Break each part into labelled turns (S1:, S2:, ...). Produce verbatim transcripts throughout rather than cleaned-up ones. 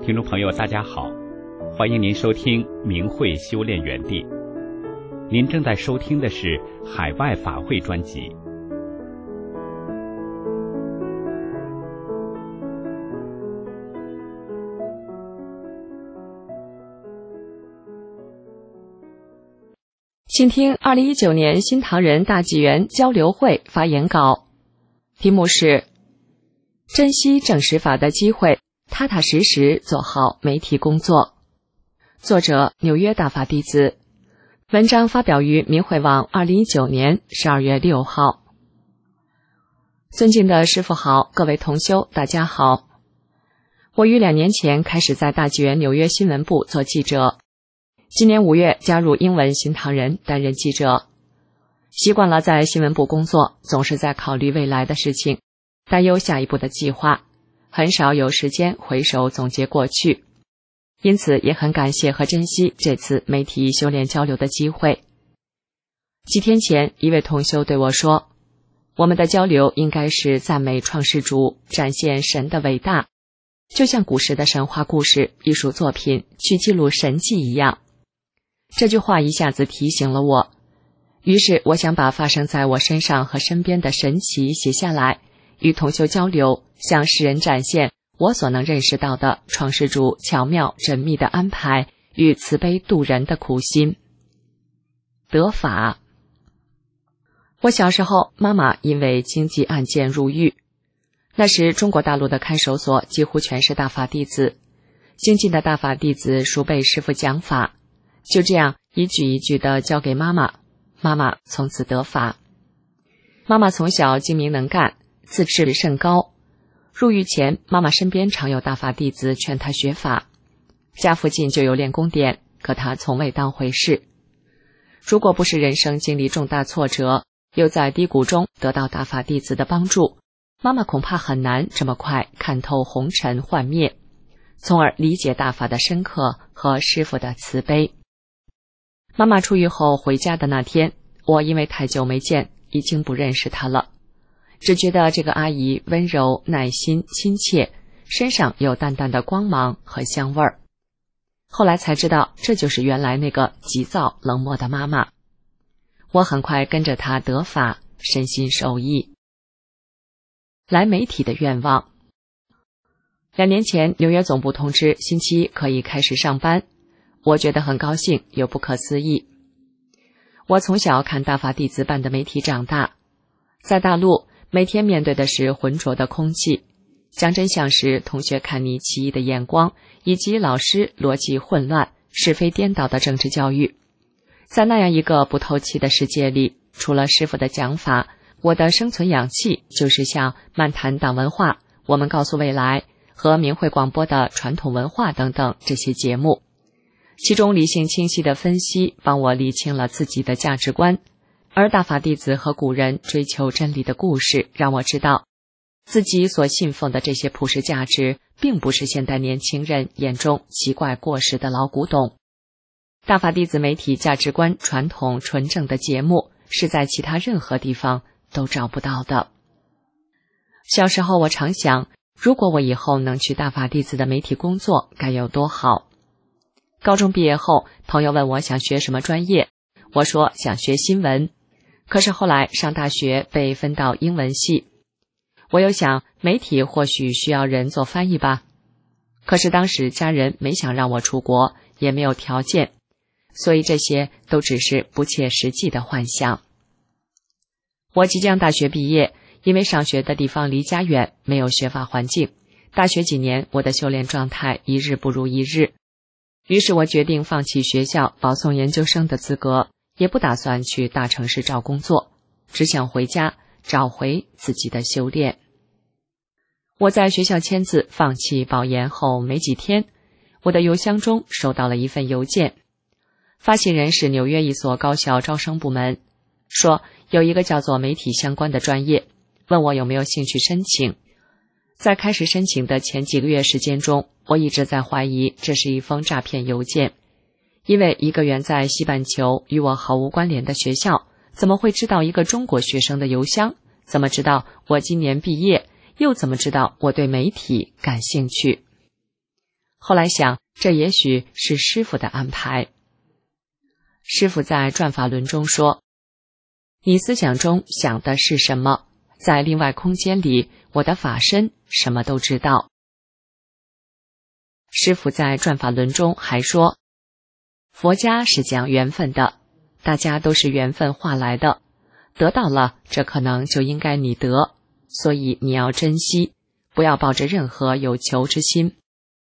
S1: 听众朋友大家好，欢迎您收听明慧修炼园地。您正在收听的是海外法会专辑。
S2: 请听二零一九年新唐人大纪元交流会发言稿，题目是珍惜正实法的机会，踏踏实实做好媒体工作。作者纽约大法弟子，文章发表于明慧网二零一九年十二月六号。尊敬的师父好，各位同修大家好。我于两年前开始在大纪元纽约新闻部做记者，今年五月加入英文新唐人担任记者。习惯了在新闻部工作，总是在考虑未来的事情，担忧下一步的计划，很少有时间回首总结过去。因此也很感谢和珍惜这次媒体修炼交流的机会。几天前，一位同修对我说，我们的交流应该是赞美创世主，展现神的伟大，就像古时的神话故事、艺术作品去记录神迹一样。这句话一下子提醒了我，于是我想把发生在我身上和身边的神奇写下来，与同修交流，向世人展现我所能认识到的创世主巧妙缜密的安排与慈悲度人的苦心。得法。我小时候，妈妈因为经济案件入狱，那时中国大陆的看守所几乎全是大法弟子，精进的大法弟子熟背师父讲法，就这样一句一句地教给妈妈，妈妈从此得法。妈妈从小精明能干，自视甚高。入狱前，妈妈身边常有大法弟子劝她学法，家附近就有练功点，可她从未当回事。如果不是人生经历重大挫折，又在低谷中得到大法弟子的帮助，妈妈恐怕很难这么快看透红尘幻灭，从而理解大法的深刻和师父的慈悲。妈妈出狱后回家的那天，我因为太久没见，已经不认识她了，只觉得这个阿姨温柔、耐心、亲切，身上有淡淡的光芒和香味儿。后来才知道，这就是原来那个急躁冷漠的妈妈。我很快跟着她得法，身心受益。来媒体的愿望。两年前，纽约总部通知星期一可以开始上班，我觉得很高兴又不可思议。我从小看大法弟子办的媒体长大，在大陆每天面对的是浑浊的空气，讲真相时同学看你奇异的眼光，以及老师逻辑混乱、是非颠倒的政治教育。在那样一个不透气的世界里，除了师父的讲法，我的生存氧气就是像漫谈党文化、我们告诉未来和明慧广播的传统文化等等这些节目。其中理性清晰的分析帮我理清了自己的价值观，而大法弟子和古人追求真理的故事让我知道，自己所信奉的这些普世价值并不是现代年轻人眼中奇怪过时的老古董。大法弟子媒体价值观传统纯正的节目是在其他任何地方都找不到的。小时候我常想，如果我以后能去大法弟子的媒体工作该有多好。高中毕业后，朋友问我想学什么专业，我说想学新闻。可是后来上大学被分到英文系，我又想媒体或许需要人做翻译吧。可是当时家人没想让我出国，也没有条件，所以这些都只是不切实际的幻想。我即将大学毕业，因为上学的地方离家远，没有学法环境，大学几年我的修炼状态一日不如一日。于是我决定放弃学校保送研究生的资格，也不打算去大城市找工作，只想回家找回自己的修炼。我在学校签字放弃保研后没几天，我的邮箱中收到了一份邮件，发行人是纽约一所高校招生部门，说有一个叫做媒体相关的专业，问我有没有兴趣申请。在开始申请的前几个月时间中，我一直在怀疑这是一封诈骗邮件，因为一个远在西半球与我毫无关联的学校，怎么会知道一个中国学生的邮箱？怎么知道我今年毕业？又怎么知道我对媒体感兴趣？ 后来想，这也许是师父的安排。师父在转法轮中说，你思想中想的是什么，在另外空间里，我的法身什么都知道。师父在转法轮中还说，佛家是讲缘分的，大家都是缘分化来的，得到了，这可能就应该你得，所以你要珍惜，不要抱着任何有求之心。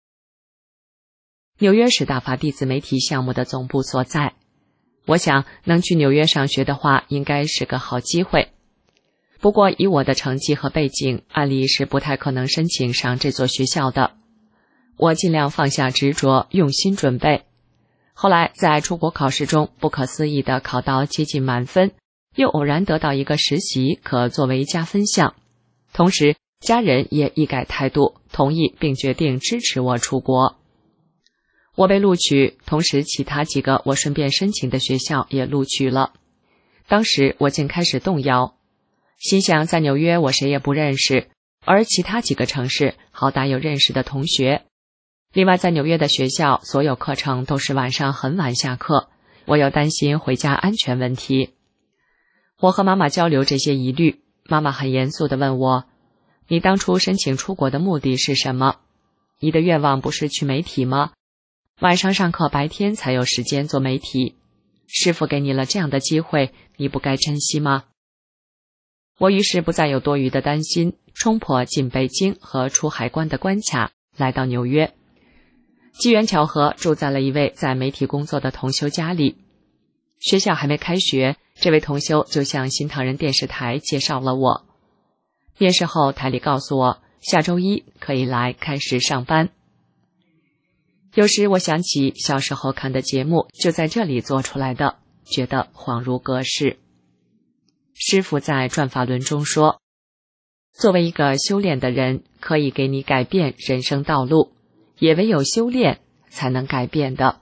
S2: 纽约是大法弟子媒体项目的总部所在，我想能去纽约上学的话，应该是个好机会。不过以我的成绩和背景，按理是不太可能申请上这座学校的。我尽量放下执着，用心准备。后来在出国考试中不可思议地考到接近满分，又偶然得到一个实习可作为加分项，同时家人也一改态度，同意并决定支持我出国。我被录取，同时其他几个我顺便申请的学校也录取了。当时我竟开始动摇，心想在纽约我谁也不认识，而其他几个城市好歹有认识的同学。另外在纽约的学校所有课程都是晚上很晚下课，我又担心回家安全问题。我和妈妈交流这些疑虑，妈妈很严肃地问我，你当初申请出国的目的是什么？你的愿望不是去媒体吗？晚上上课，白天才有时间做媒体，师父给你了这样的机会，你不该珍惜吗？我于是不再有多余的担心，冲破进北京和出海关的关卡，来到纽约。机缘巧合住在了一位在媒体工作的同修家里。学校还没开学，这位同修就向新唐人电视台介绍了我。面试后，台里告诉我下周一可以来开始上班。有时我想起小时候看的节目就在这里做出来的，觉得恍如隔世。师父在转法轮中说，作为一个修炼的人，可以给你改变人生道路，也唯有修炼才能改变的。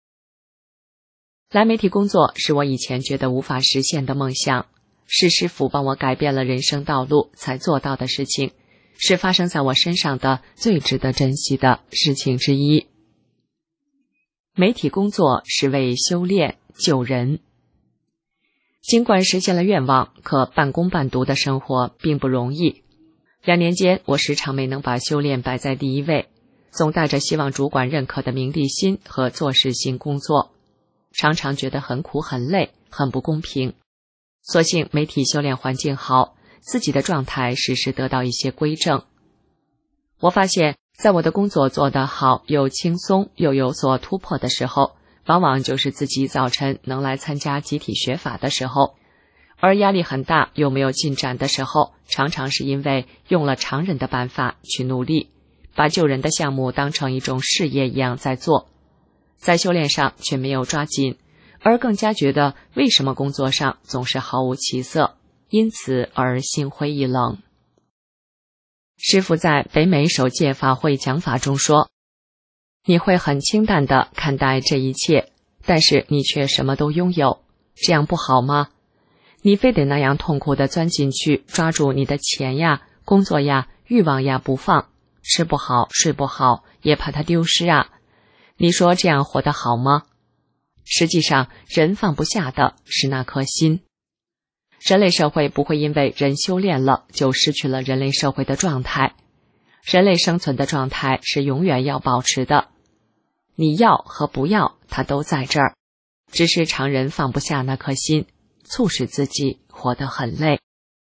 S2: 来媒体工作是我以前觉得无法实现的梦想，是师父帮我改变了人生道路才做到的事情，是发生在我身上的最值得珍惜的事情之一。媒体工作是为修炼救人。尽管实现了愿望，可半工半读的生活并不容易。两年间，我时常没能把修炼摆在第一位，总带着希望主管认可的名利心和做事心工作，常常觉得很苦很累，很不公平。所幸媒体修炼环境好，自己的状态时时得到一些归正。我发现在我的工作做得好又轻松又有所突破的时候，往往就是自己早晨能来参加集体学法的时候，而压力很大又没有进展的时候，常常是因为用了常人的办法去努力，把救人的项目当成一种事业一样在做，在修炼上却没有抓紧，而更加觉得为什么工作上总是毫无起色，因此而心灰意冷。师父在北美首届法会讲法中说，你会很清淡地看待这一切，但是你却什么都拥有，这样不好吗？你非得那样痛苦地钻进去，抓住你的钱呀、工作呀、欲望呀不放，吃不好、睡不好，也怕它丢失啊。你说这样活得好吗？实际上，人放不下的是那颗心。人类社会不会因为人修炼了就失去了人类社会的状态，人类生存的状态是永远要保持的。你要和不要，它都在这儿，只是常人放不下那颗心，促使自己活得很累。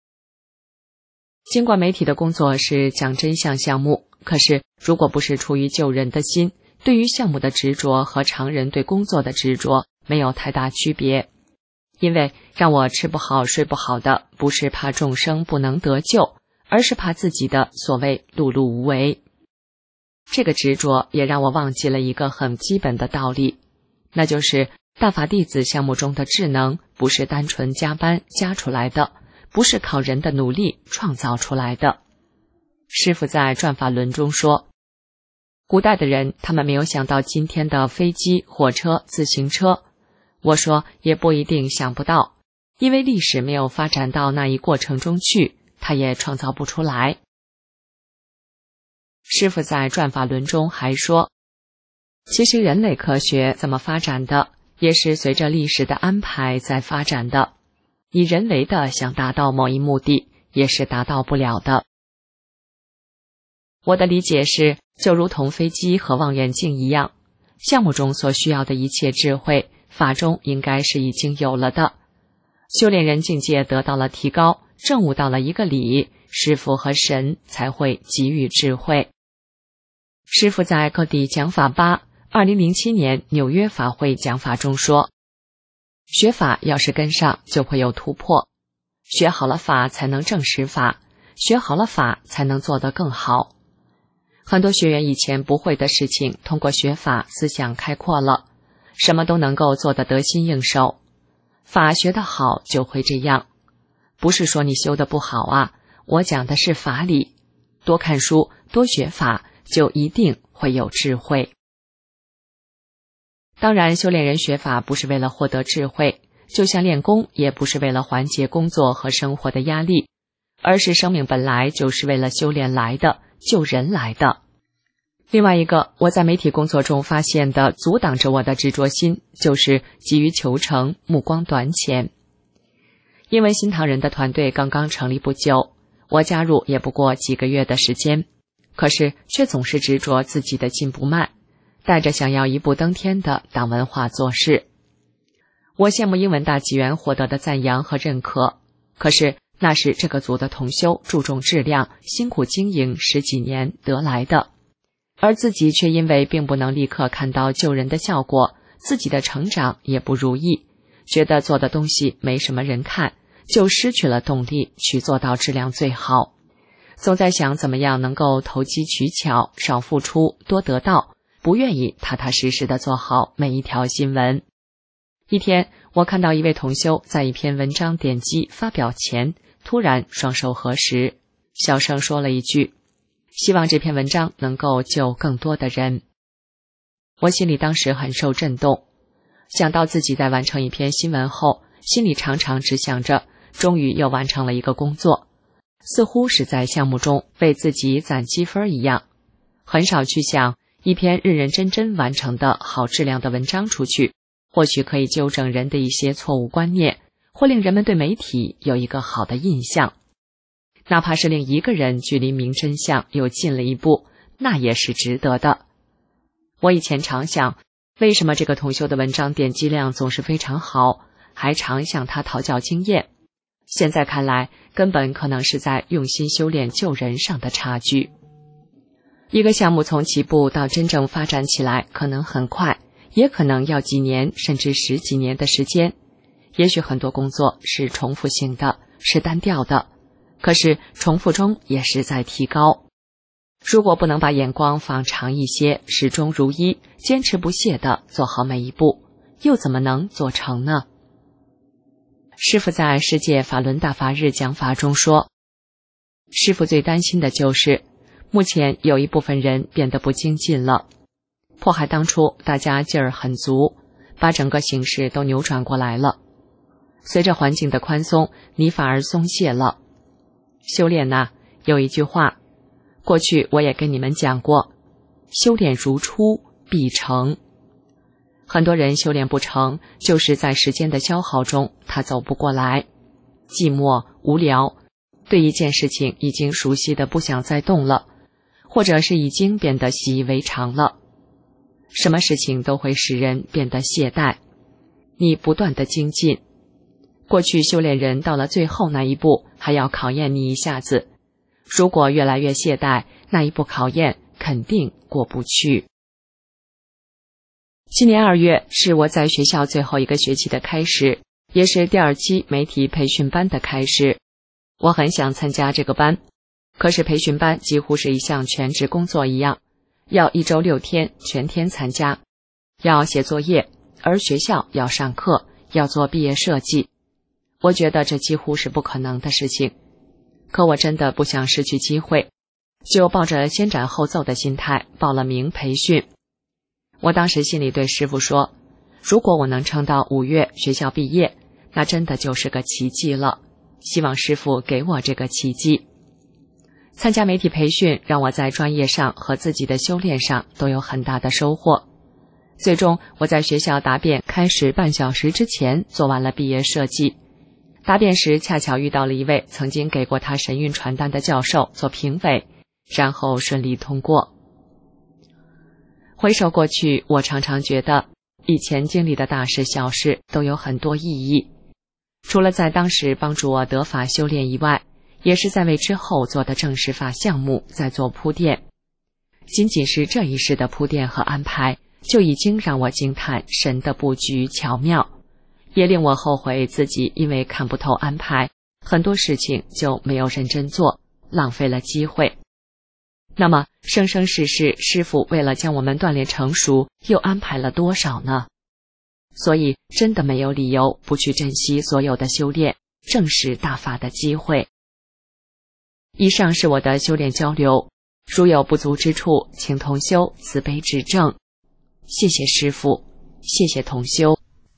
S2: 尽管媒体的工作是讲真相项目，可是如果不是出于救人的心，对于项目的执着和常人对工作的执着没有太大区别。因为让我吃不好睡不好的，不是怕众生不能得救，而是怕自己的所谓碌碌无为。这个执着也让我忘记了一个很基本的道理，那就是大法弟子项目中的智能不是单纯加班加出来的，不是靠人的努力创造出来的。师父在转法轮中说，古代的人他们没有想到今天的飞机、火车、自行车，我说也不一定想不到，因为历史没有发展到那一过程中去，他也创造不出来。师父在转法轮中还说， 其实人类科学怎么发展的，也是随着历史的安排在发展的。你人为的想达到某一目的，也是达到不了的。我的理解是，就如同飞机和望远镜一样，项目中所需要的一切智慧，法中应该是已经有了的。修炼人境界得到了提高，证悟到了一个理，师父和神才会给予智慧。师父在各地讲法八二零零七年纽约法会讲法中说，学法要是跟上，就会有突破。学好了法才能证实法，学好了法才能做得更好。很多学员以前不会的事情，通过学法思想开阔了，什么都能够做得得心应手。法学得好就会这样，不是说你修得不好啊，我讲的是法理。多看书，多学法，就一定会有智慧。当然，修炼人学法不是为了获得智慧，就像练功也不是为了缓解工作和生活的压力，而是生命本来就是为了修炼来的，救人来的。另外一个我在媒体工作中发现的阻挡着我的执着心，就是急于求成，目光短浅。因为新唐人的团队刚刚成立不久，我加入也不过几个月的时间，可是却总是执着自己的进步慢，带着想要一步登天的党文化做事。我羡慕英文大纪元获得的赞扬和认可，可是那是这个组的同修注重质量，辛苦经营十几年得来的，而自己却因为并不能立刻看到救人的效果，自己的成长也不如意，觉得做的东西没什么人看，就失去了动力去做到质量最好。总在想怎么样能够投机取巧，少付出多得到，不愿意踏踏实实地做好每一条新闻。一天，我看到一位同修在一篇文章点击发表前，突然双手合十，小声说了一句，希望这篇文章能够救更多的人。我心里当时很受震动，想到自己在完成一篇新闻后，心里常常只想着终于又完成了一个工作，似乎是在项目中为自己攒积分一样，很少去想一篇认认真真完成的好质量的文章出去，或许可以纠正人的一些错误观念，或令人们对媒体有一个好的印象。哪怕是令一个人距离明真相又近了一步，那也是值得的。我以前常想，为什么这个同修的文章点击量总是非常好，还常向他讨教经验。现在看来，根本可能是在用心修炼救人上的差距。一个项目从起步到真正发展起来，可能很快，也可能要几年甚至十几年的时间。也许很多工作是重复性的，是单调的，可是重复中也是在提高。如果不能把眼光放长一些，始终如一，坚持不懈地做好每一步，又怎么能做成呢？师父在世界法轮大法日讲法中说，师父最担心的就是目前有一部分人变得不精进了。迫害当初大家劲儿很足，把整个形势都扭转过来了。随着环境的宽松，你反而松懈了。修炼呐，有一句话，过去我也跟你们讲过，修炼如初必成。很多人修炼不成，就是在时间的消耗中，他走不过来，寂寞无聊，对一件事情已经熟悉的不想再动了，或者是已经变得习以为常了。什么事情都会使人变得懈怠，你不断的精进。过去修炼人到了最后那一步，还要考验你一下子，如果越来越懈怠，那一步考验肯定过不去。今年二月是我在学校最后一个学期的开始，也是第二期媒体培训班的开始。我很想参加这个班，可是培训班几乎是一项全职工作一样，要一周六天全天参加，要写作业，而学校要上课，要做毕业设计。我觉得这几乎是不可能的事情，可我真的不想失去机会，就抱着先斩后奏的心态报了名培训。我当时心里对师父说，如果我能撑到五月学校毕业，那真的就是个奇迹了，希望师父给我这个奇迹。参加媒体培训让我在专业上和自己的修炼上都有很大的收获。 最终我在学校答辩开始半小时之前做完了毕业设计。答辩时恰巧遇到了一位曾经给过他神韵传单的教授做评委，然后顺利通过。回首过去，我常常觉得以前经历的大事小事都有很多意义，除了在当时帮助我得法修炼以外，也是在为之后做的正式法项目在做铺垫。仅仅是这一世的铺垫和安排，就已经让我惊叹神的布局巧妙，也令我后悔自己因为看不透安排，很多事情就没有认真做，浪费了机会。那么生生世世，师父为了将我们锻炼成熟，又安排了多少呢？所以真的没有理由不去珍惜所有的修炼，正视大法的机会。以上是我的修炼交流，如有不足之处，请同修慈悲指正。谢谢师父，谢谢同修。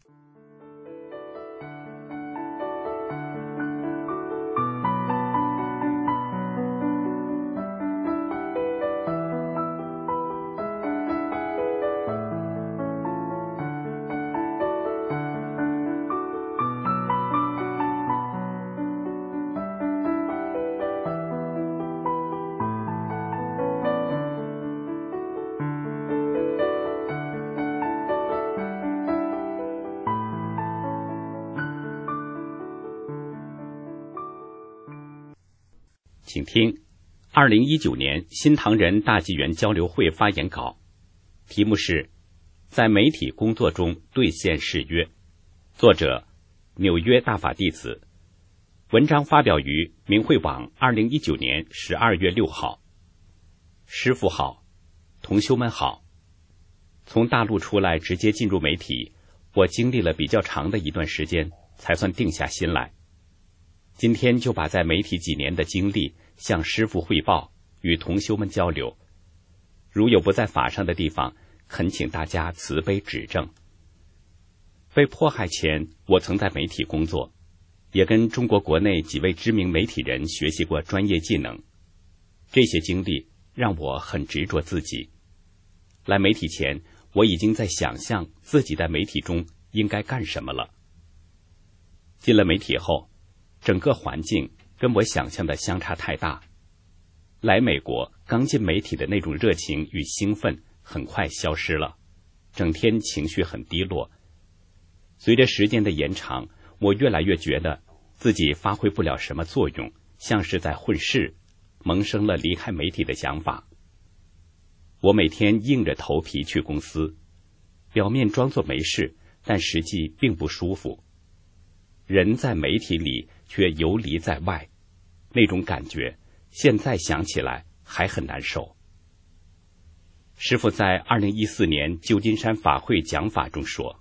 S1: 请听二零一九年新唐人大纪元交流会发言稿，题目是在媒体工作中兑现誓约，作者纽约大法弟子，文章发表于明慧网二零一九年十二月六号。师父好，同修们好。从大陆出来直接进入媒体，我经历了比较长的一段时间才算定下心来。今天就把在媒体几年的经历向师父汇报，与同修们交流。如有不在法上的地方，恳请大家慈悲指正。被迫害前，我曾在媒体工作，也跟中国国内几位知名媒体人学习过专业技能。这些经历让我很执着自己。来媒体前，我已经在想象自己在媒体中应该干什么了。进了媒体后，整个环境跟我想象的相差太大。来美国刚进媒体的那种热情与兴奋很快消失了，整天情绪很低落。随着时间的延长，我越来越觉得自己发挥不了什么作用，像是在混世，萌生了离开媒体的想法。我每天硬着头皮去公司，表面装作没事，但实际并不舒服。人在媒体里却游离在外，那种感觉现在想起来还很难受。师父在二零一四年旧金山法会讲法中说，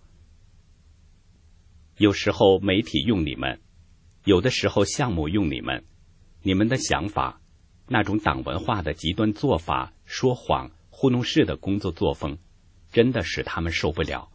S1: 有时候媒体用你们，有的时候项目用你们，你们的想法，那种党文化的极端做法，说谎糊弄式的工作作风，真的使他们受不了。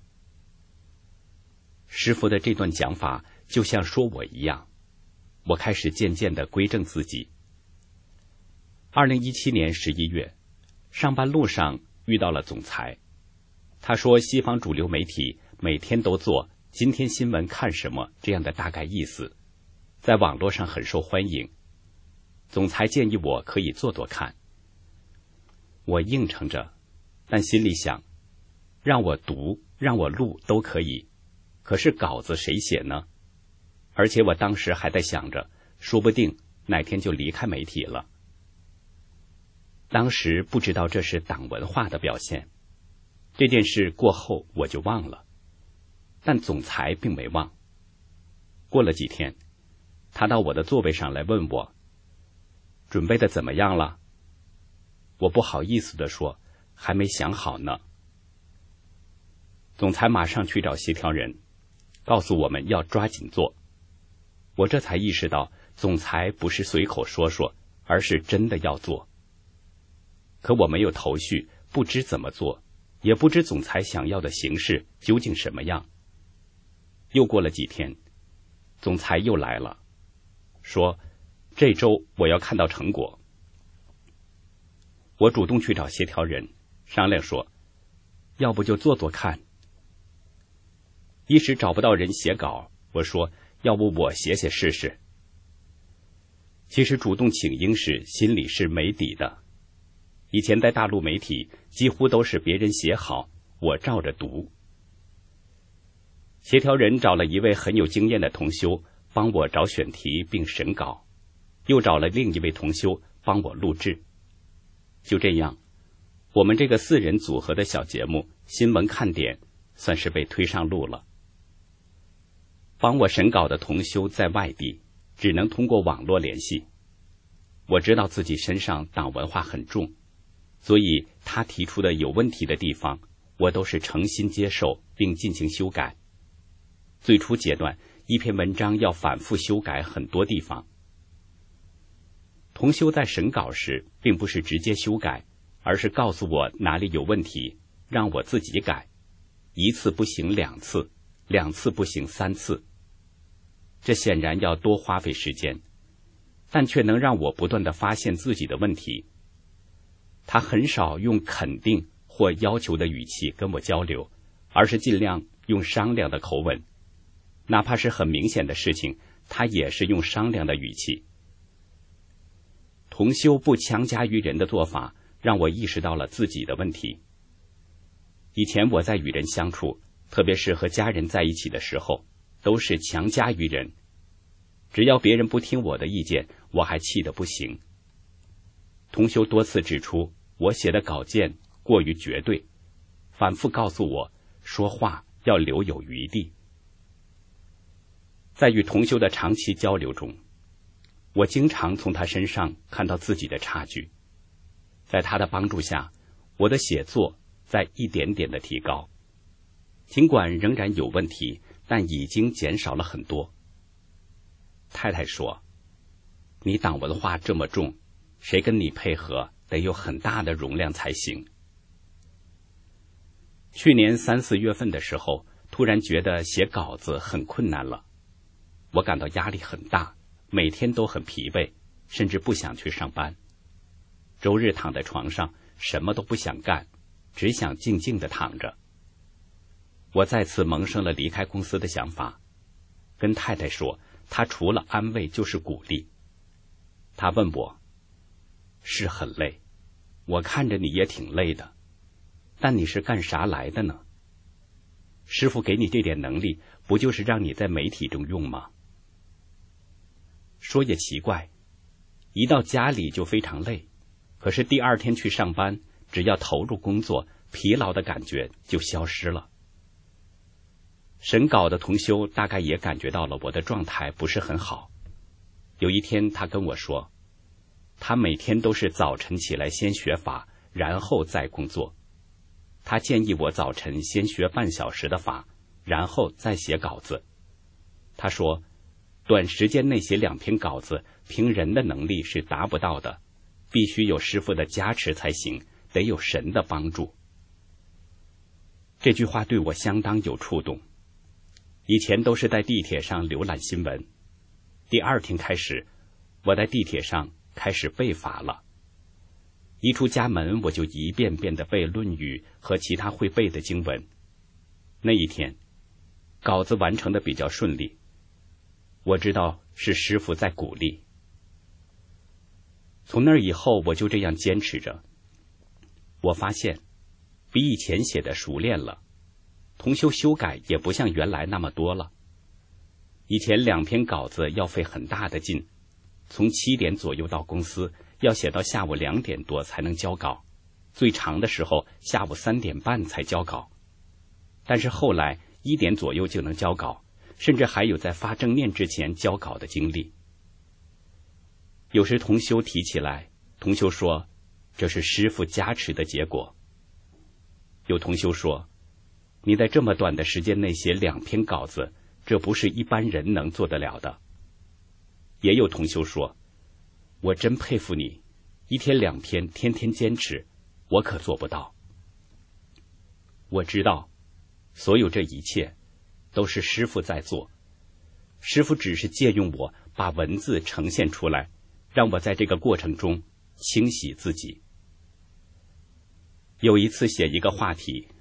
S1: 师父的这段讲法就像说我一样，我开始渐渐地归正自己。二零一七年十一月，上班路上遇到了总裁，他说西方主流媒体每天都做今天新闻看什么这样的大概意思，在网络上很受欢迎。总裁建议我可以做做看。我应承着，但心里想，让我读让我录都可以，可是稿子谁写呢？而且我当时还在想着，说不定哪天就离开媒体了。当时不知道这是党文化的表现，这件事过后我就忘了，但总裁并没忘。过了几天，他到我的座位上来问我，准备的怎么样了？我不好意思地说，还没想好呢。总裁马上去找协调人，告诉我们要抓紧做。我这才意识到，总裁不是随口说说，而是真的要做。可我没有头绪，不知怎么做，也不知总裁想要的形式究竟什么样。又过了几天，总裁又来了，说这周我要看到成果。我主动去找协调人商量说， 要不就做做看。一时找不到人写稿，我说要不我写写试试。其实主动请缨时心里是没底的，以前在大陆媒体几乎都是别人写好，我照着读。协调人找了一位很有经验的同修帮我找选题并审稿，又找了另一位同修帮我录制。就这样，我们这个四人组合的小节目《新闻看点》算是被推上路了。帮我审稿的同修在外地，只能通过网络联系。我知道自己身上党文化很重，所以他提出的有问题的地方，我都是诚心接受并进行修改。最初阶段，一篇文章要反复修改很多地方。同修在审稿时并不是直接修改，而是告诉我哪里有问题，让我自己改，一次不行两次，两次不行三次。这显然要多花费时间，但却能让我不断地发现自己的问题。他很少用肯定或要求的语气跟我交流，而是尽量用商量的口吻，哪怕是很明显的事情，他也是用商量的语气。同修不强加于人的做法，让我意识到了自己的问题。以前我在与人相处，特别是和家人在一起的时候，都是强加于人，只要别人不听我的意见，我还气得不行。同修多次指出我写的稿件过于绝对，反复告诉我说话要留有余地。在与同修的长期交流中，我经常从他身上看到自己的差距。在他的帮助下，我的写作在一点点的提高，尽管仍然有问题，但已经减少了很多。太太说，你党文化这么重，谁跟你配合得有很大的容量才行。去年三四月份的时候，突然觉得写稿子很困难了，我感到压力很大，每天都很疲惫，甚至不想去上班。周日躺在床上，什么都不想干，只想静静地躺着。我再次萌生了离开公司的想法，跟太太说，她除了安慰就是鼓励。她问我，是很累，我看着你也挺累的，但你是干啥来的呢？师父给你这点能力，不就是让你在媒体中用吗？说也奇怪，一到家里就非常累，可是第二天去上班，只要投入工作，疲劳的感觉就消失了。审稿的同修大概也感觉到了我的状态不是很好。有一天他跟我说，他每天都是早晨起来先学法，然后再工作。他建议我早晨先学半小时的法，然后再写稿子。他说，短时间内写两篇稿子，凭人的能力是达不到的，必须有师父的加持才行，得有神的帮助。这句话对我相当有触动。以前都是在地铁上浏览新闻，第二天开始，我在地铁上开始背法了。一出家门，我就一遍遍地背《论语》和其他会背的经文。那一天，稿子完成的比较顺利，我知道是师父在鼓励。从那以后，我就这样坚持着。我发现，比以前写的熟练了，同修修改也不像原来那么多了。以前两篇稿子要费很大的劲，从七点左右到公司，要写到下午两点多才能交稿，最长的时候下午三点半才交稿。但是后来一点左右就能交稿，甚至还有在发正念之前交稿的经历。有时同修提起来，同修说，这是师父加持的结果。有同修说，你在这么短的时间内写两篇稿子，这不是一般人能做得了的。也有同修说，我真佩服你，一天两篇，天天坚持，我可做不到。我知道，所有这一切都是师父在做，师父只是借用我把文字呈现出来，让我在这个过程中清洗自己。有一次写一个话题，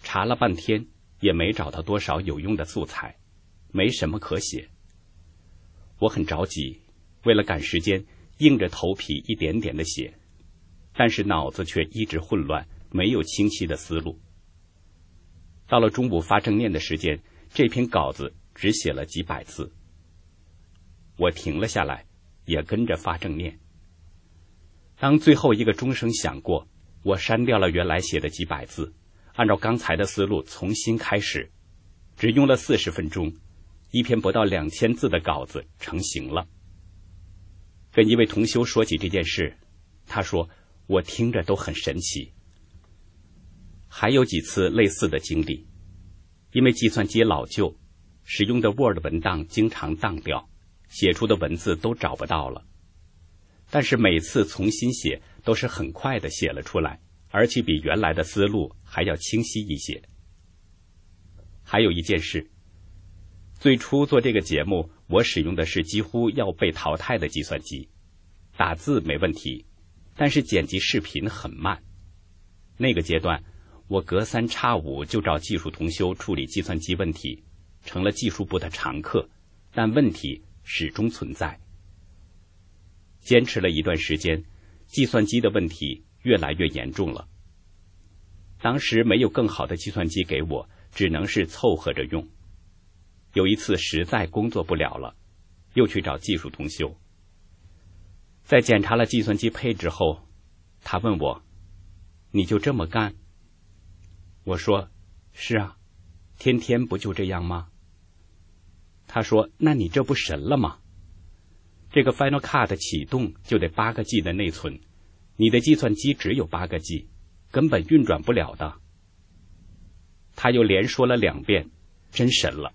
S1: 查了半天也没找到多少有用的素材，没什么可写。我很着急，为了赶时间，硬着头皮一点点的写，但是脑子却一直混乱，没有清晰的思路。到了中午发正念的时间，这篇稿子只写了几百字。我停了下来，也跟着发正念。当最后一个钟声响过，我删掉了原来写的几百字，按照刚才的思路重新开始，只用了四十分钟，一篇不到两千字的稿子成型了。跟一位同修说起这件事，他说我听着都很神奇。还有几次类似的经历，因为计算机老旧，使用的 Word 文档经常当掉，写出的文字都找不到了。但是每次重新写都是很快的写了出来，而且比原来的思路还要清晰一些。还有一件事，最初做这个节目，我使用的是几乎要被淘汰的计算机，打字没问题，但是剪辑视频很慢。那个阶段，我隔三差五就找技术同修处理计算机问题，成了技术部的常客，但问题始终存在。坚持了一段时间，计算机的问题越来越严重了。当时没有更好的计算机给我，只能是凑合着用。有一次实在工作不了了，又去找技术同修。在检查了计算机配置后，他问我，你就这么干？我说，是啊，天天不就这样吗？他说，那你这不神了吗？这个 Final Cut 启动就得八个 G 的内存，你的计算机只有八个 G， 根本运转不了的。他又连说了两遍，真神了。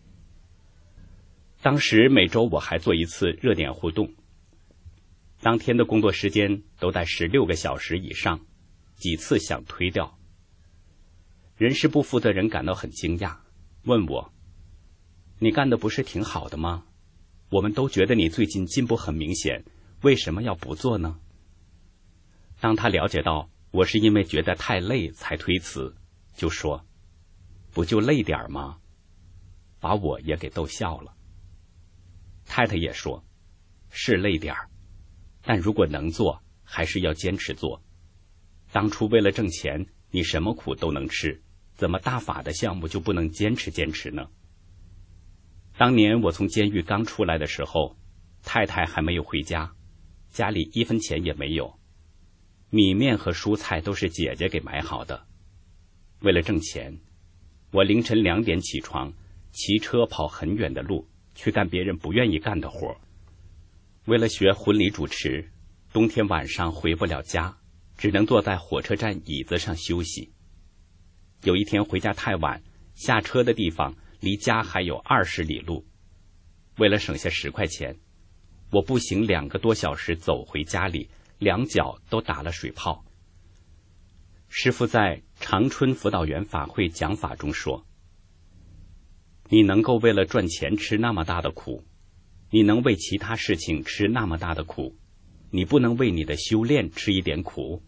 S1: 当时每周我还做一次热点互动，当天的工作时间都在十六个小时以上，几次想推掉。人事部负责人感到很惊讶，问我，你干的不是挺好的吗？我们都觉得你最近进步很明显，为什么要不做呢？当他了解到我是因为觉得太累才推辞，就说，不就累点吗？把我也给逗笑了。太太也说，是累点儿，但如果能做，还是要坚持做。当初为了挣钱，你什么苦都能吃，怎么大法的项目就不能坚持坚持呢？当年我从监狱刚出来的时候，太太还没有回家，家里一分钱也没有，米面和蔬菜都是姐姐给买好的。为了挣钱，我凌晨两点起床，骑车跑很远的路，去干别人不愿意干的活。为了学婚礼主持，冬天晚上回不了家，只能坐在火车站椅子上休息。有一天回家太晚，下车的地方离家还有二十里路，为了省下十块钱，我步行两个多小时走回家里，两脚都打了水泡。师父在长春辅导员法会讲法中说，你能够为了赚钱吃那么大的苦，你能为其他事情吃那么大的苦，你不能为你的修炼吃一点苦？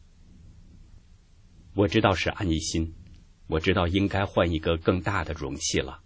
S1: 我知道是安一心，我知道应该换一个更大的容器了。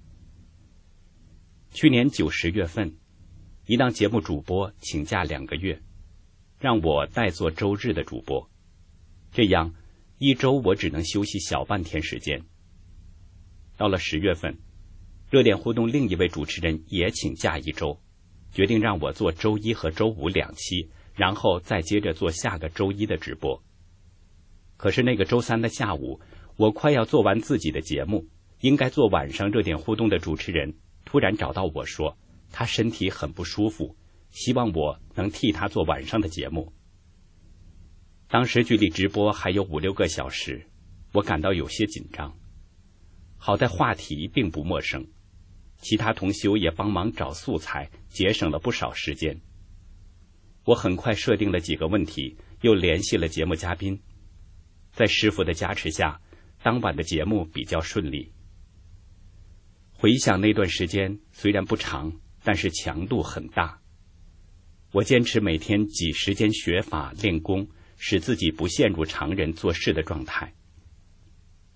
S1: 去年九十月份，一档节目主播请假两个月，让我代做周日的主播，这样一周我只能休息小半天时间。到了十月份，热点互动另一位主持人也请假一周，决定让我做周一和周五两期，然后再接着做下个周一的直播。可是那个周三的下午，我快要做完自己的节目，应该做晚上热点互动的主持人突然找到我说，他身体很不舒服，希望我能替他做晚上的节目。当时距离直播还有五六个小时，我感到有些紧张。好在话题并不陌生，其他同修也帮忙找素材，节省了不少时间。我很快设定了几个问题，又联系了节目嘉宾。在师父的加持下，当晚的节目比较顺利。回想那段时间虽然不长，但是强度很大。我坚持每天挤时间学法练功，使自己不陷入常人做事的状态。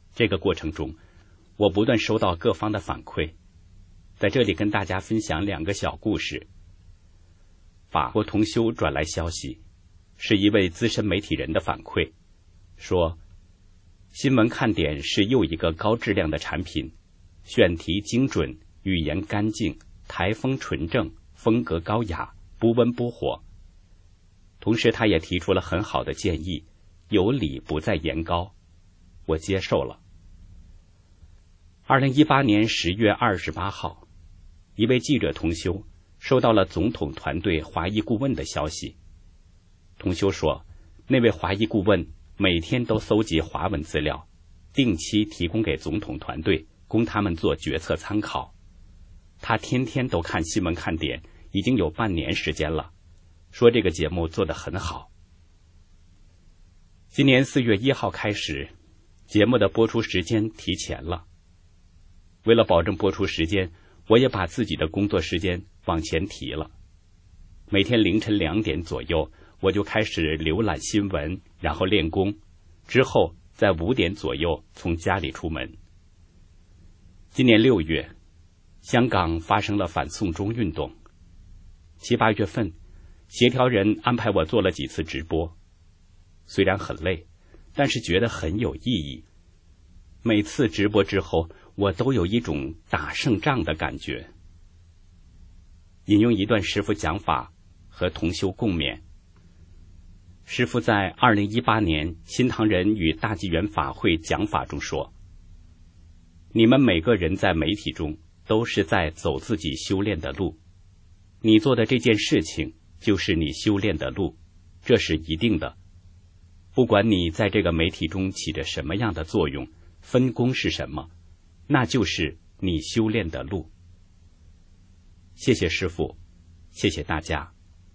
S1: 这个过程中，我不断收到各方的反馈，在这里跟大家分享两个小故事。法国同修转来消息，是一位资深媒体人的反馈，说新闻看点是又一个高质量的产品，选题精准，语言干净，台风纯正，风格高雅，不温不火。同时他也提出了很好的建议，有理不在言高，我接受了。二零一八年十月二十八号，一位记者同修收到了总统团队华裔顾问的消息。同修说，那位华裔顾问每天都搜集华文资料，定期提供给总统团队，供他们做决策参考。他天天都看新闻看点，已经有半年时间了，说这个节目做得很好。今年四月一号开始，节目的播出时间提前了。为了保证播出时间，我也把自己的工作时间往前提了。每天凌晨两点左右，我就开始浏览新闻，然后练功，之后在五点左右从家里出门。今年六月，香港发生了反送中运动。七八月份，协调人安排我做了几次直播，虽然很累，但是觉得很有意义。每次直播之后，我都有一种打胜仗的感觉。引用一段师父讲法和同修共勉。师父在二零一八年新唐人与大纪元法会讲法中说，你们每个人在媒体中都是在走自己修炼的路，你做的这件事情就是你修炼的路，这是一定的。不管你在这个媒体中起着什么样的作用，分工是什么，那就是你修炼的路。谢谢师父，谢谢大家。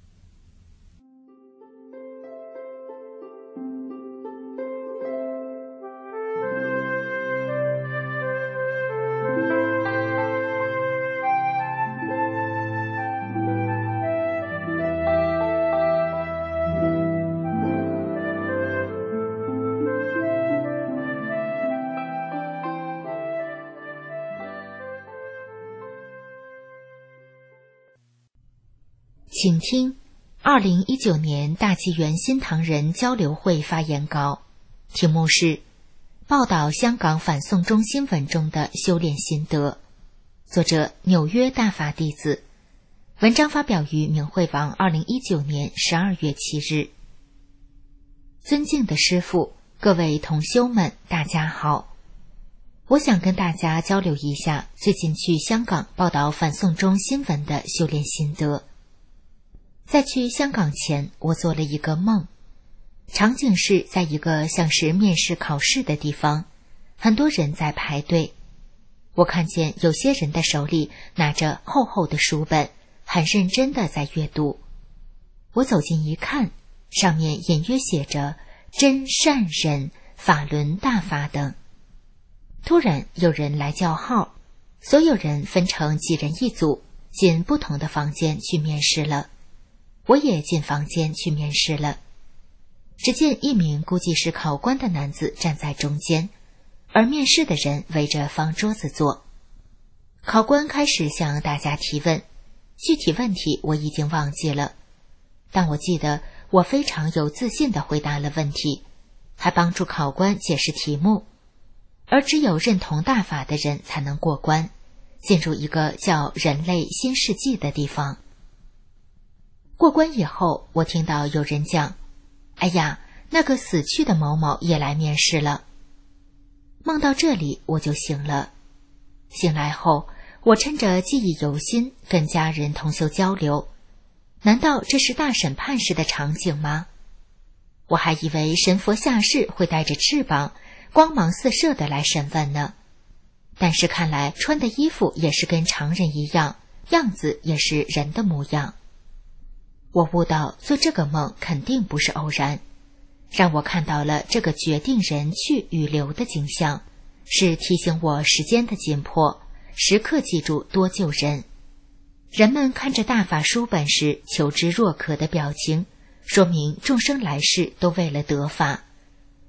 S3: 请听二零一九年大纪元新唐人交流会发言稿，题目是报道香港反送中新闻中的修炼心得，作者纽约大法弟子，文章发表于明慧网二零一九年十二月七日。尊敬的师父，各位同修们，大家好。我想跟大家交流一下最近去香港报道反送中新闻的修炼心得。在去香港前，我做了一个梦，场景是在一个像是面试考试的地方，很多人在排队。我看见有些人的手里拿着厚厚的书本，很认真地在阅读。我走近一看，上面隐约写着真善人、法轮大法等。突然有人来叫号，所有人分成几人一组，进不同的房间去面试了。我也进房间去面试了。只见一名估计是考官的男子站在中间，而面试的人围着方桌子坐。考官开始向大家提问，具体问题我已经忘记了，但我记得我非常有自信地回答了问题，还帮助考官解释题目。而只有认同大法的人才能过关，进入一个叫人类新世纪的地方。过关以后，我听到有人讲，哎呀，那个死去的某某也来面试了。梦到这里我就醒了。醒来后，我趁着记忆犹新，跟家人同修交流。难道这是大审判时的场景吗？我还以为神佛下世会带着翅膀，光芒四射的来审问呢。但是看来穿的衣服也是跟常人一样，样子也是人的模样。我悟到做这个梦肯定不是偶然，让我看到了这个决定人去与留的景象，是提醒我时间的紧迫，时刻记住多救人。人们看着大法书本时求知若渴的表情，说明众生来世都为了得法。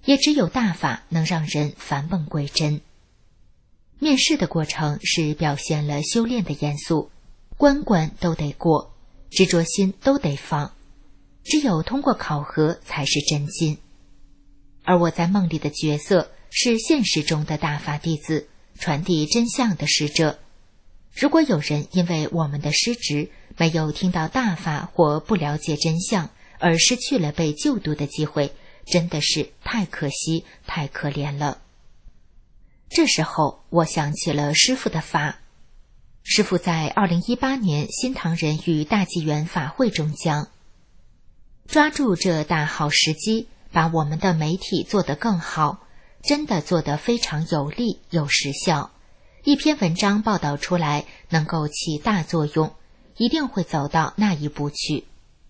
S3: 也只有大法能让人返本归真。面试的过程是表现了修炼的严肃，关关都得过，执着心都得放，只有通过考核才是真心。而我在梦里的角色是现实中的大法弟子，传递真相的使者。如果有人因为我们的失职，没有听到大法或不了解真相，而失去了被救度的机会，真的是太可惜，太可怜了。这时候我想起了师父的法。师父在二零一八年新唐人与大纪元法会中讲，抓住这大好时机，把我们的媒体做得更好，真的做得非常有力有实效。一篇文章报道出来能够起大作用，一定会走到那一步去。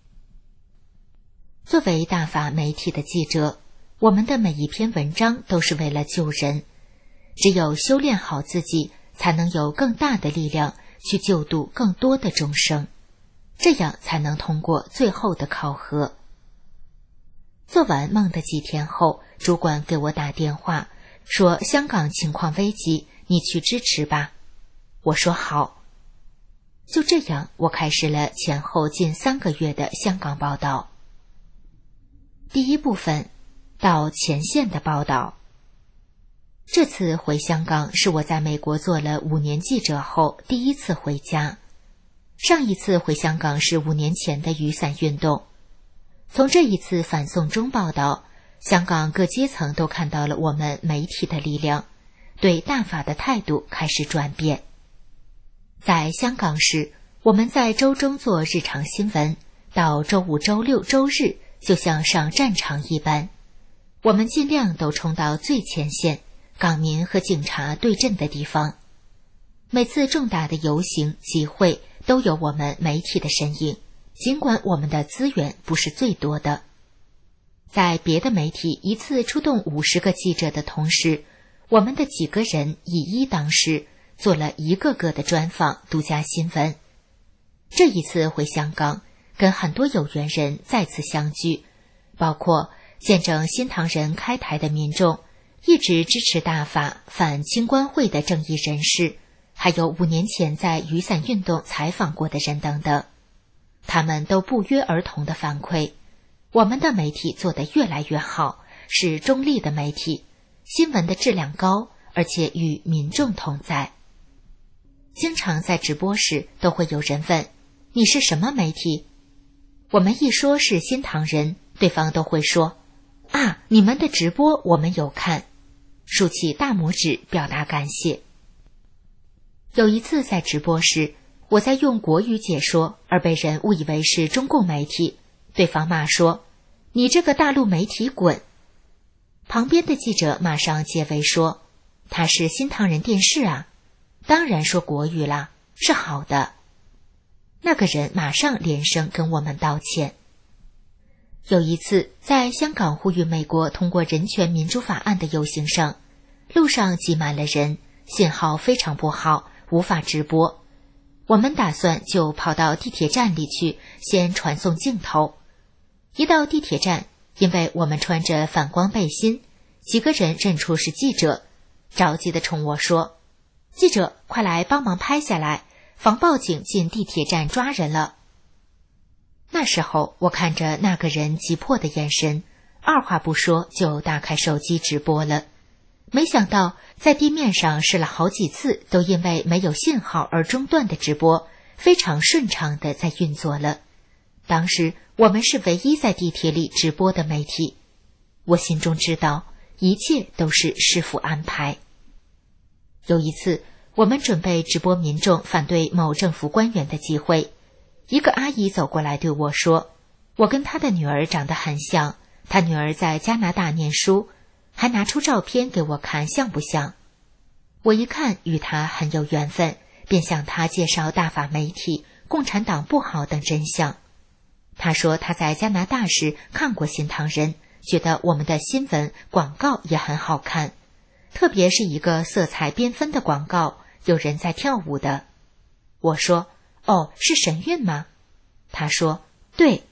S3: 作为大法媒体的记者，我们的每一篇文章都是为了救人，只有修炼好自己，才能有更大的力量去救度更多的众生，这样才能通过最后的考核。做完梦的几天后，主管给我打电话说香港情况危急，你去支持吧。我说好。就这样，我开始了前后近三个月的香港报道。第一部分，到前线的报道。这次回香港是我在美国做了五年记者后第一次回家。上一次回香港是五年前的雨伞运动。从这一次反送中报道，香港各阶层都看到了我们媒体的力量，对大法的态度开始转变。在香港时，我们在周中做日常新闻，到周五、周六、周日就像上战场一般，我们尽量都冲到最前线，港民和警察对阵的地方。每次重大的游行集会都有我们媒体的身影，尽管我们的资源不是最多的。在别的媒体一次出动五十个记者的同时，我们的几个人以一当十，做了一个个的专访、独家新闻。这一次回香港，跟很多有缘人再次相聚，包括见证新唐人开台的民众，一直支持大法反清官会的正义人士，还有五年前在雨伞运动采访过的人等等。他们都不约而同地反馈，我们的媒体做得越来越好，是中立的媒体，新闻的质量高，而且与民众同在。经常在直播时都会有人问，你是什么媒体？我们一说是新唐人，对方都会说，啊，你们的直播我们有看，竖起大拇指表达感谢。有一次在直播时，我在用国语解说，而被人误以为是中共媒体，对方骂说，你这个大陆媒体滚。旁边的记者马上解围说，他是新唐人电视啊，当然说国语啦，是好的。那个人马上连声跟我们道歉。有一次在香港呼吁美国通过人权民主法案的游行上，路上挤满了人，信号非常不好，无法直播。我们打算就跑到地铁站里去，先传送镜头。一到地铁站，因为我们穿着反光背心，几个人认出是记者，着急地冲我说，记者快来帮忙拍下来，防暴警进地铁站抓人了。那时候我看着那个人急迫的眼神，二话不说就打开手机直播了。没想到在地面上试了好几次都因为没有信号而中断的直播，非常顺畅地在运作了。当时我们是唯一在地铁里直播的媒体，我心中知道一切都是师父安排。有一次我们准备直播民众反对某政府官员的集会，一个阿姨走过来对我说，我跟她的女儿长得很像，她女儿在加拿大念书，还拿出照片给我看，像不像？我一看与她很有缘分，便向她介绍大法媒体、共产党不好等真相。她说她在加拿大时看过新唐人，觉得我们的新闻广告也很好看，特别是一个色彩缤纷的广告，有人在跳舞的。我说，哦，是神韵吗？她说，对。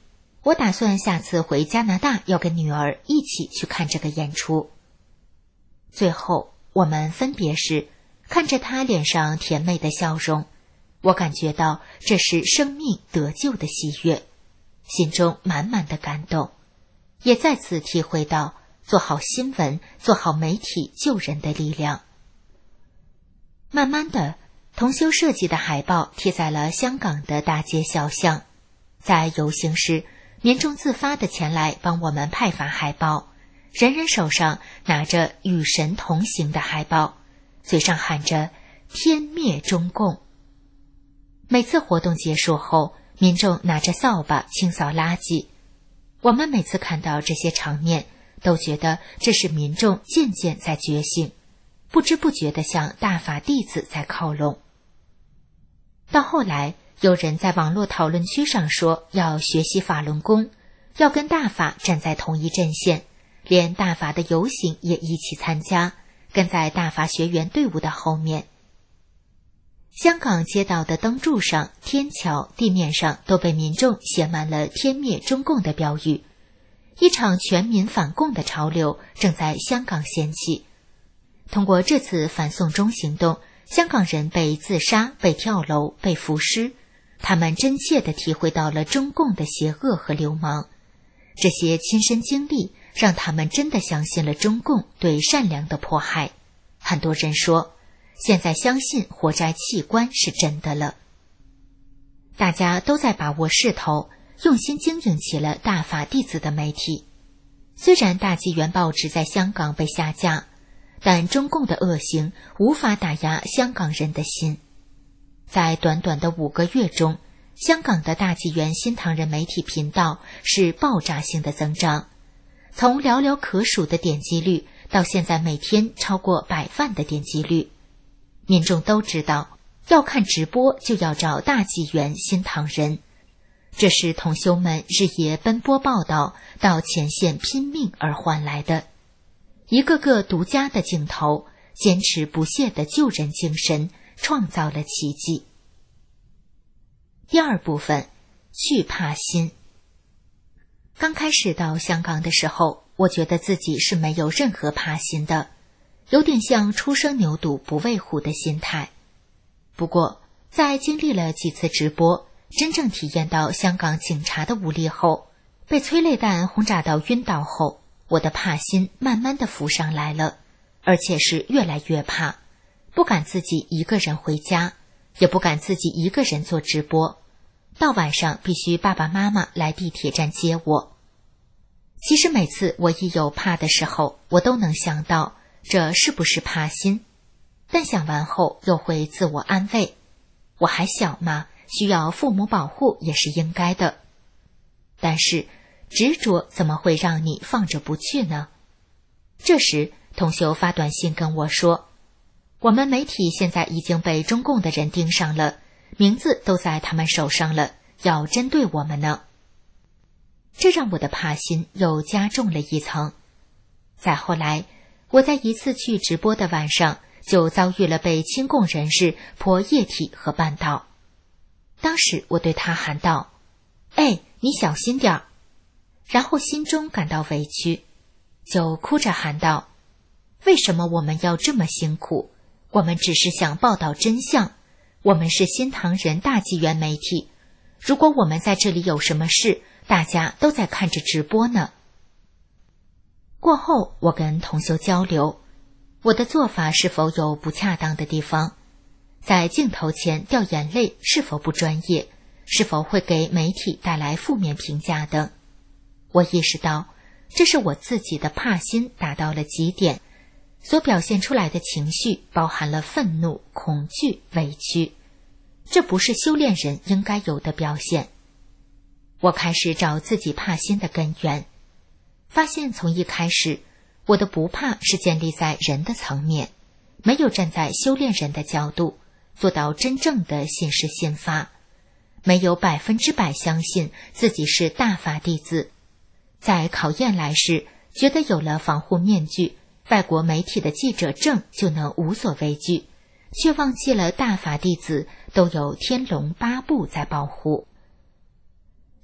S3: 我打算下次回加拿大要跟女儿一起去看这个演出。最后我们分别时，看着她脸上甜美的笑容，我感觉到这是生命得救的喜悦，心中满满的感动，也再次体会到做好新闻、做好媒体救人的力量。慢慢的，同修设计的海报贴在了香港的大街小巷，在游行时，民众自发地前来帮我们派发海报，人人手上拿着与神同行的海报，嘴上喊着天灭中共。每次活动结束后，民众拿着扫把清扫垃圾，我们每次看到这些场面，都觉得这是民众渐渐在觉醒，不知不觉地向大法弟子在靠拢。到后来，有人在网络讨论区上说要学习法轮功，要跟大法站在同一阵线，连大法的游行也一起参加，跟在大法学员队伍的后面。香港街道的灯柱上、天桥、地面上都被民众写满了天灭中共的标语，一场全民反共的潮流正在香港掀起。通过这次反送中行动，香港人被自杀、被跳楼、被浮尸，他们真切地体会到了中共的邪恶和流氓。这些亲身经历让他们真的相信了中共对善良的迫害。很多人说，现在相信活摘器官是真的了。大家都在把握势头，用心经营起了大法弟子的媒体。虽然大纪元报纸在香港被下架，但中共的恶行无法打压香港人的心。在短短的五个月中，香港的大纪元新唐人媒体频道是爆炸性的增长，从寥寥可数的点击率到现在每天超过百万的点击率。民众都知道，要看直播就要找大纪元新唐人，这是同修们日夜奔波报道到前线拼命而换来的。一个个独家的镜头，坚持不懈的救人精神，创造了奇迹。第二部分，惧怕心。刚开始到香港的时候，我觉得自己是没有任何怕心的，有点像初生牛犊不畏虎的心态。不过，在经历了几次直播，真正体验到香港警察的武力后，被催泪弹轰炸到晕倒后，我的怕心慢慢的浮上来了，而且是越来越怕，不敢自己一个人回家，也不敢自己一个人做直播，到晚上必须爸爸妈妈来地铁站接我。其实每次我一有怕的时候，我都能想到这是不是怕心，但想完后又会自我安慰，我还小嘛，需要父母保护也是应该的。但是执着怎么会让你放着不去呢？这时同修发短信跟我说，我们媒体现在已经被中共的人盯上了，名字都在他们手上了，要针对我们呢。这让我的怕心又加重了一层。再后来，我在一次去直播的晚上，就遭遇了被亲共人士泼液体和绊倒。当时我对他喊道，哎，你小心点儿。然后心中感到委屈，就哭着喊道，为什么我们要这么辛苦？我们只是想报道真相，我们是新唐人大纪元媒体，如果我们在这里有什么事，大家都在看着直播呢。过后我跟同修交流，我的做法是否有不恰当的地方，在镜头前掉眼泪是否不专业，是否会给媒体带来负面评价等。我意识到，这是我自己的怕心达到了极点，所表现出来的情绪包含了愤怒、恐惧、委屈，这不是修炼人应该有的表现。我开始找自己怕心的根源，发现从一开始，我的不怕是建立在人的层面，没有站在修炼人的角度，做到真正的信是信发，没有百分之百相信自己是大法弟子。在考验来时，觉得有了防护面具，外国媒体的记者证就能无所畏惧，却忘记了大法弟子都有天龙八部在保护。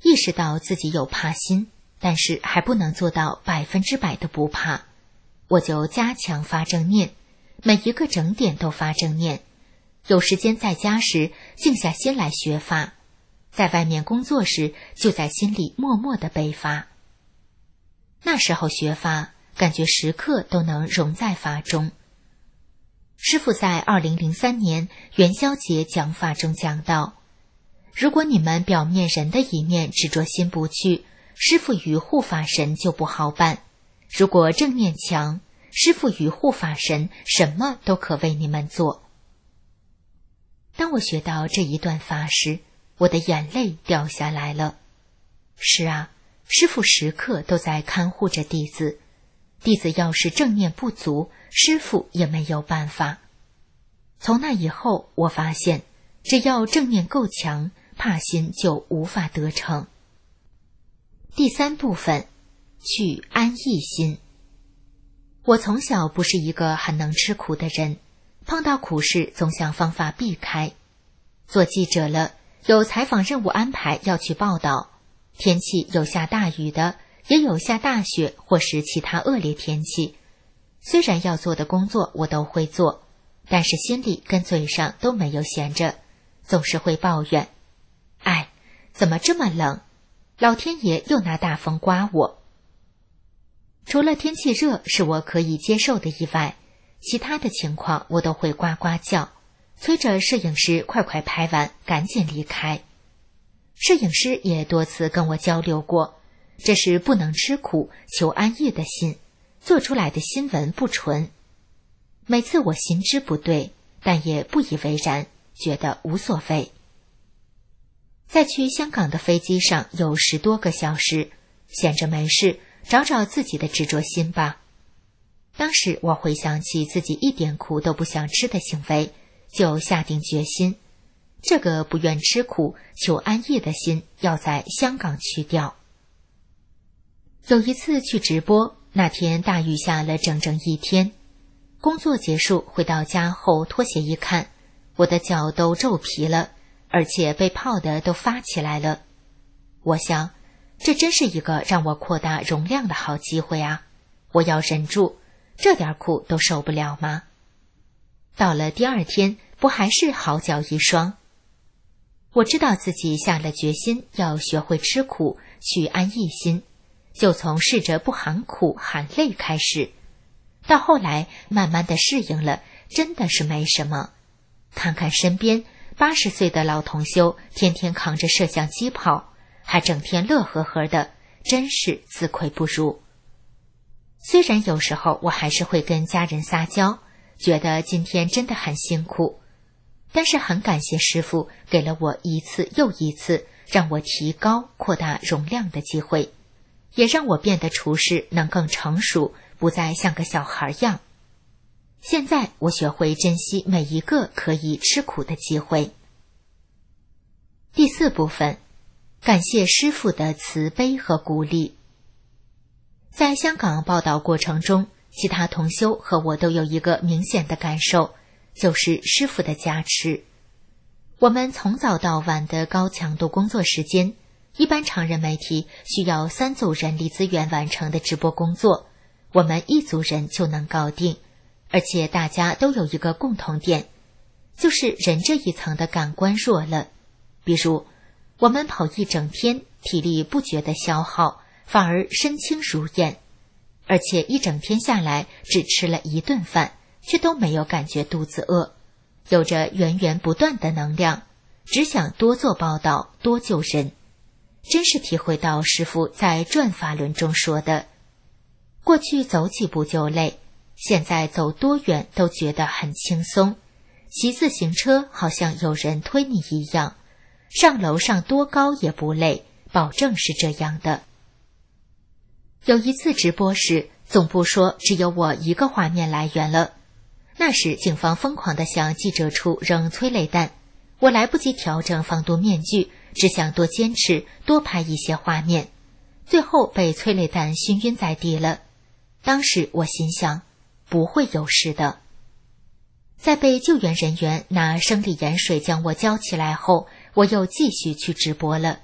S3: 意识到自己有怕心，但是还不能做到百分之百的不怕，我就加强发正念，每一个整点都发正念。有时间在家时静下心来学法，在外面工作时就在心里默默地背法。那时候学法，感觉时刻都能融在法中。师父在二零零三年元宵节讲法中讲到，如果你们表面人的一面执着心不去，师父与护法神就不好办。如果正念强，师父与护法神什么都可为你们做。当我学到这一段法时，我的眼泪掉下来了。是啊，师父时刻都在看护着弟子，弟子要是正念不足，师父也没有办法。从那以后，我发现只要正念够强，怕心就无法得逞。第三部分，去安逸心。我从小不是一个很能吃苦的人，碰到苦事总想方法避开。做记者了，有采访任务安排要去报道，天气有下大雨的，也有下大雪或是其他恶劣天气。虽然要做的工作我都会做，但是心里跟嘴上都没有闲着，总是会抱怨，哎，怎么这么冷？老天爷又拿大风刮我。除了天气热是我可以接受的以外，其他的情况我都会呱呱叫，催着摄影师快快拍完，赶紧离开。摄影师也多次跟我交流过，这是不能吃苦求安逸的心，做出来的新闻不纯。每次我心知不对，但也不以为然，觉得无所谓。在去香港的飞机上有十多个小时，闲着没事，找找自己的执着心吧。当时我回想起自己一点苦都不想吃的行为，就下定决心，这个不愿吃苦求安逸的心要在香港去掉。有一次去直播，那天大雨下了整整一天，工作结束回到家后脱鞋一看，我的脚都皱皮了，而且被泡的都发起来了。我想，这真是一个让我扩大容量的好机会啊！我要忍住，这点苦都受不了吗？到了第二天，不还是好脚一双？我知道自己下了决心要学会吃苦，去安逸心，就从试着不喊苦喊累开始，到后来慢慢的适应了，真的是没什么。看看身边八十岁的老同修，天天扛着摄像机跑，还整天乐呵呵的，真是自愧不如。虽然有时候我还是会跟家人撒娇，觉得今天真的很辛苦，但是很感谢师父给了我一次又一次让我提高扩大容量的机会，也让我变得处事能更成熟，不再像个小孩样。现在我学会珍惜每一个可以吃苦的机会。第四部分，感谢师父的慈悲和鼓励。在香港报道过程中，其他同修和我都有一个明显的感受，就是师父的加持。我们从早到晚的高强度工作时间，一般常人媒体需要三组人力资源完成的直播工作，我们一组人就能搞定。而且大家都有一个共同点，就是人这一层的感官弱了。比如我们跑一整天，体力不觉得消耗，反而身轻如燕，而且一整天下来只吃了一顿饭，却都没有感觉肚子饿，有着源源不断的能量，只想多做报道，多救人。真是体会到师父在转法轮中说的，过去走几步就累，现在走多远都觉得很轻松，骑自行车好像有人推你一样，上楼上多高也不累，保证是这样的。有一次直播时，总部说只有我一个画面来源了，那时警方疯狂地向记者处扔催泪弹，我来不及调整防毒面具，只想多坚持多拍一些画面，最后被催泪弹熏晕在地了。当时我心想，不会有事的。在被救援人员拿生理盐水将我浇起来后，我又继续去直播了。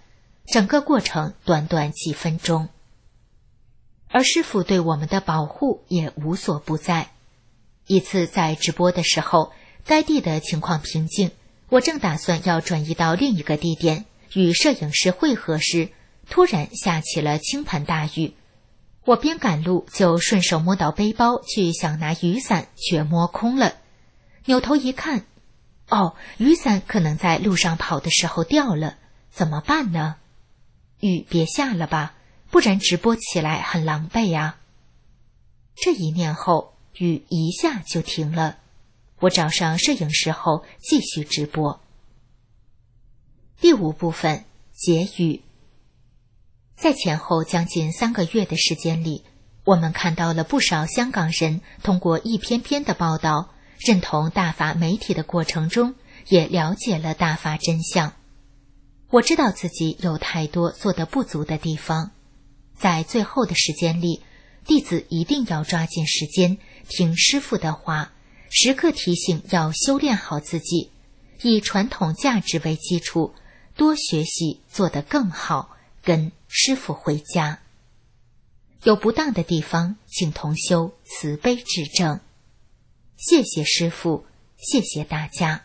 S3: 整个过程短短几分钟。而师父对我们的保护也无所不在。一次在直播的时候，该地的情况平静，我正打算要转移到另一个地点与摄影师会合时，突然下起了倾盆大雨。我边赶路就顺手摸到背包去想拿雨伞，却摸空了。扭头一看，哦，雨伞可能在路上跑的时候掉了，怎么办呢？雨别下了吧，不然直播起来很狼狈啊。这一念后，雨一下就停了。我找上摄影师后继续直播。第五部分，结语。在前后将近三个月的时间里，我们看到了不少香港人通过一篇篇的报道，认同大法媒体的过程中，也了解了大法真相。我知道自己有太多做得不足的地方，在最后的时间里，弟子一定要抓紧时间，听师父的话，时刻提醒要修炼好自己，以传统价值为基础，多学习，做得更好，跟师父回家。有不当的地方，请同修慈悲指正。谢谢师父，谢谢大家。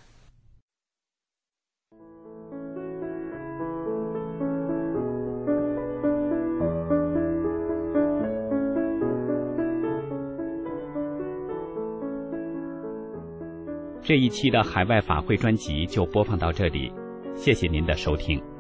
S1: 这一期的海外法会专辑就播放到这里，谢谢您的收听。